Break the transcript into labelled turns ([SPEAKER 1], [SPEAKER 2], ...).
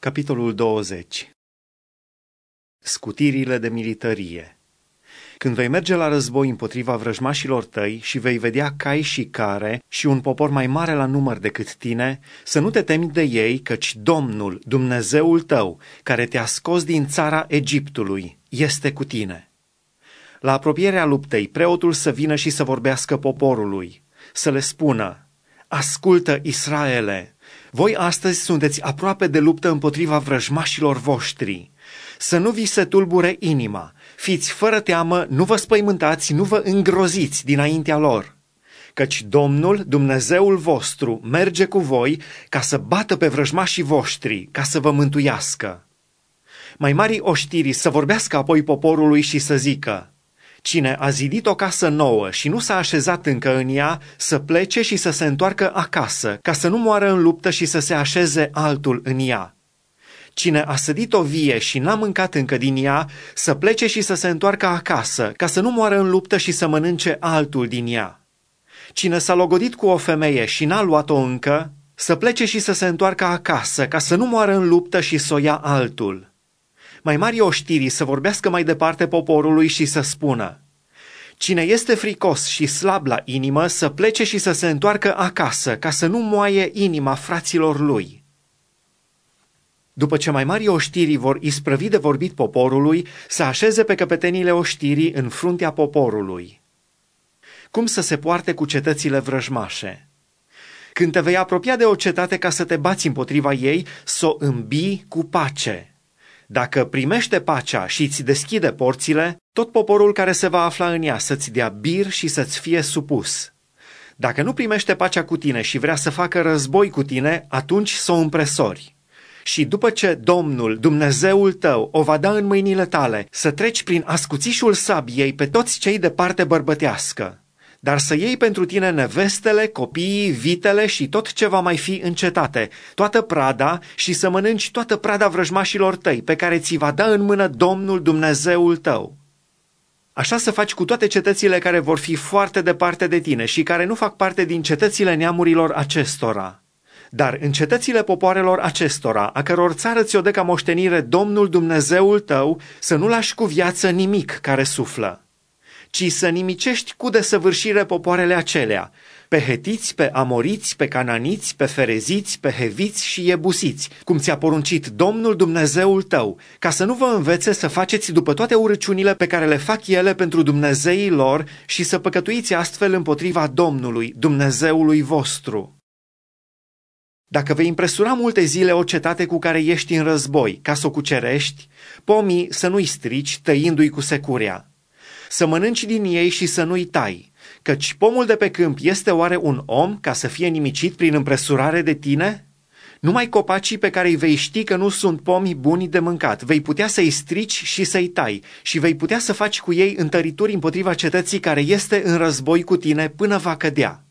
[SPEAKER 1] Capitolul 20. Scutirile de militărie. Când vei merge la război împotriva vrăjmașilor tăi și vei vedea cai și care și un popor mai mare la număr decât tine, să nu te temi de ei, căci Domnul, Dumnezeul tău, care te-a scos din țara Egiptului, este cu tine. La apropierea luptei, preotul să vină și să vorbească poporului, să le spună: ascultă, Israele! Voi astăzi sunteți aproape de luptă împotriva vrăjmașilor voștri. Să nu vi se tulbure inima, fiți fără teamă, nu vă spăimântați, nu vă îngroziți dinaintea lor. Căci Domnul, Dumnezeul vostru, merge cu voi ca să bată pe vrăjmașii voștri, ca să vă mântuiască. Mai mari oștirii să vorbească apoi poporului și să zică: cine a zidit o casă nouă și nu s-a așezat încă în ea, să plece și să se întoarcă acasă, ca să nu moară în luptă și să se așeze altul în ea. Cine a sădit o vie și n-a mâncat încă din ea, să plece și să se întoarcă acasă, ca să nu moară în luptă și să mănânce altul din ea. Cine s-a logodit cu o femeie și n-a luat-o încă, să plece și să se întoarcă acasă, ca să nu moară în luptă și să o ia altul. Mai mari oștirii să vorbească mai departe poporului și să spună: cine este fricos și slab la inimă, să plece și să se întoarcă acasă, ca să nu moaie inima fraților lui. După ce mai mari oștirii vor isprăvi de vorbit poporului, să așeze pe căpetenile oștirii în fruntea poporului. Cum să se poarte cu cetățile vrăjmașe? Când te vei apropia de o cetate ca să te bați împotriva ei, să o îmbii cu pace. Dacă primește pacea și îți deschide porțile, tot poporul care se va afla în ea să-ți dea bir și să-ți fie supus. Dacă nu primește pacea cu tine și vrea să facă război cu tine, atunci să o împresori. Și după ce Domnul, Dumnezeul tău, o va da în mâinile tale, să treci prin ascuțișul sabiei pe toți cei de parte bărbătească, dar să iei pentru tine nevestele, copiii, vitele și tot ce va mai fi în cetate, toată prada, și să mănânci toată prada vrăjmașilor tăi, pe care ți va da în mână Domnul Dumnezeul tău. Așa să faci cu toate cetățile care vor fi foarte departe de tine și care nu fac parte din cetățile neamurilor acestora. Dar în cetățile popoarelor acestora, a căror țară ți-o dă ca moștenire Domnul Dumnezeul tău, să nu lași cu viață nimic care suflă, ci să nimicești cu desăvârșire popoarele acelea, pe hetiți, pe amoriți, pe cananiți, pe fereziți, pe heviți și iebusiți, cum ți-a poruncit Domnul Dumnezeul tău, ca să nu vă învețe să faceți după toate urăciunile pe care le fac ele pentru dumnezeii lor și să păcătuiți astfel împotriva Domnului, Dumnezeului vostru. Dacă vei impresura multe zile o cetate cu care ești în război, ca să o cucerești, pomii să nu-i strici, tăindu-i cu securea. Să mănânci din ei și să nu-i tai, căci pomul de pe câmp este oare un om ca să fie nimicit prin împresurare de tine? Numai copacii pe care îi vei ști că nu sunt pomi buni de mâncat, vei putea să-i strici și să-i tai și vei putea să faci cu ei întărituri împotriva cetății care este în război cu tine până va cădea.